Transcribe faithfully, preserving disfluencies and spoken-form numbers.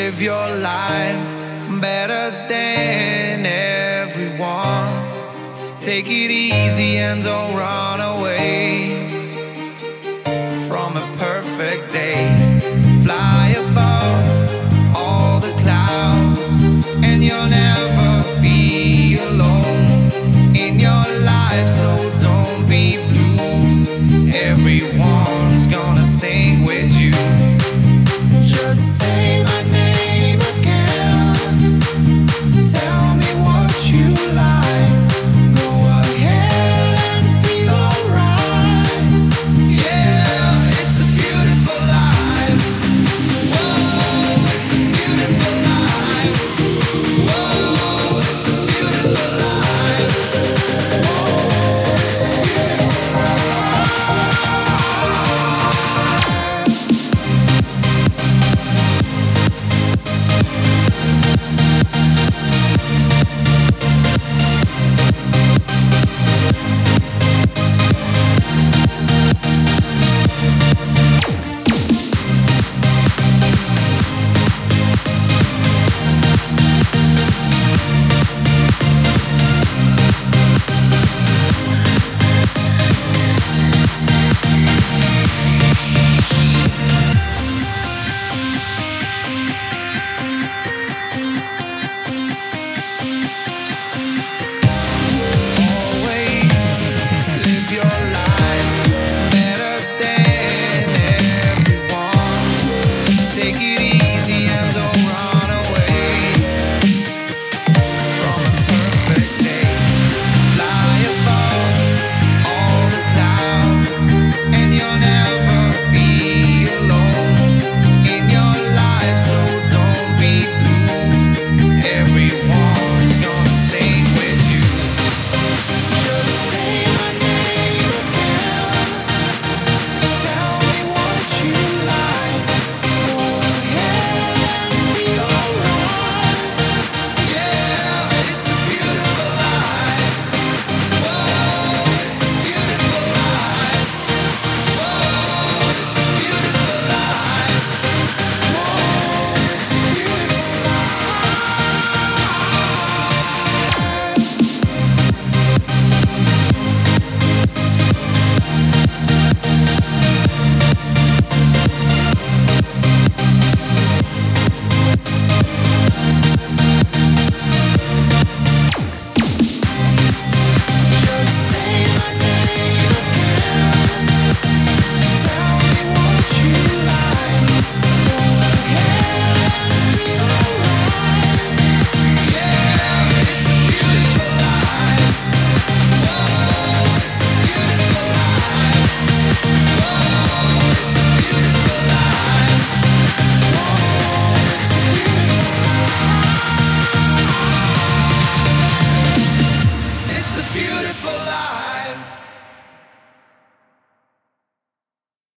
live your life better than everyone. Take it easy and don't run away from a perfect day. Fly above all the clouds, and you'll never be alone in your life, so don't be blue. Everyone's gonna sing with you. Just say